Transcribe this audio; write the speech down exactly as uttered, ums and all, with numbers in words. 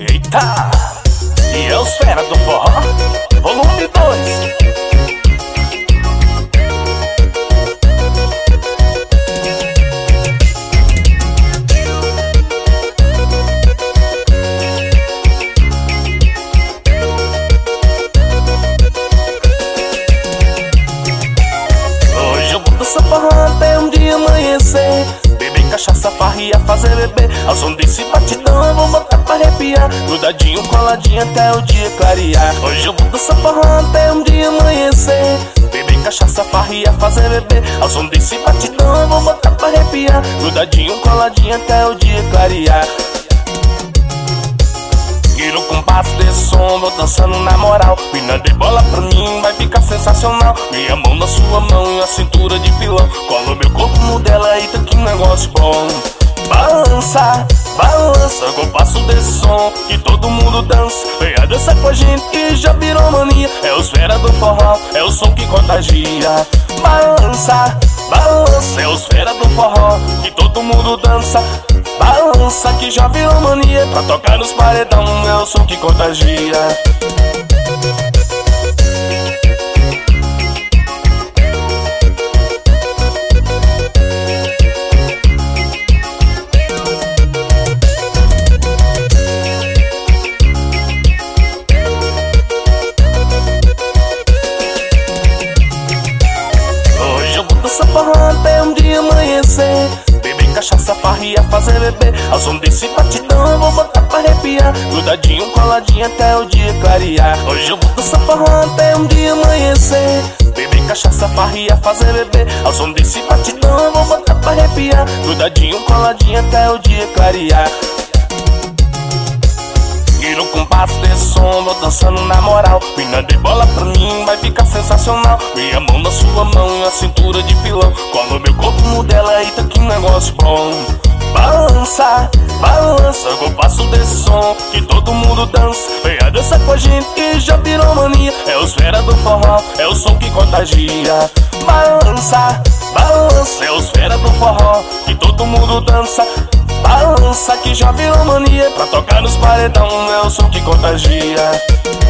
Eita! E é os fera do forró, volume dois. Hoje eu vou dançar forró até um dia amanhecer. Beber cachaça, farria, fazer bebê. Ao som desse batidão eu vou botar pra arrepiar. Grudadinho, coladinho até o dia clarear. Hoje eu vou dançar forró até um dia amanhecer. Beber cachaça, farria, fazer bebê. Ao som desse batidão eu vou botar pra arrepiar. Grudadinho, coladinho até o dia clarear. E no compasso desse som vou dançando na moral. Mina de bola pra mim vai ficar sensacional. Minha mão na sua mão e a cintura de pilão. Cola meu corpo no dela, eita que negócio bom. Balança, balança com o passo desse som que todo mundo dança. Venha dançar com a gente que já virou mania. É os fera do forró, é o som que contagia. Balança, balança, é os fera do forró que todo mundo dança. Balança que já virou mania. Pra tocar nos paredão é o som que contagia. Hoje eu vou dançar forró até um dia amanhecer. Beber cachaça, farria, fazer bebê. Ao som desse batidão eu vou botar pra arrepiar. Grudadinho, coladinho até o dia clarear. Hoje eu vou dançar forró até um dia amanhecer. Beber cachaça, farria, fazer bebê. Ao som desse batidão eu vou botar pra arrepiar. Grudadinho, coladinho até o dia clarear. E no compasso desse som vou dançando na moral. Mina de bola pra mim vai ficar sensacional. Minha mão na sua mão e a cintura de pilão. Cola meu corpo no dela, eita que negócio bom. Balança, balança com o passo desse som que todo mundo dança. Venha dançar com a gente que já virou mania. É os fera do forró, é o som que contagia. Balança, balança, é os fera do forró que todo mundo dança. Balança que já virou mania. Pra tocar nos paredão é o som que contagia.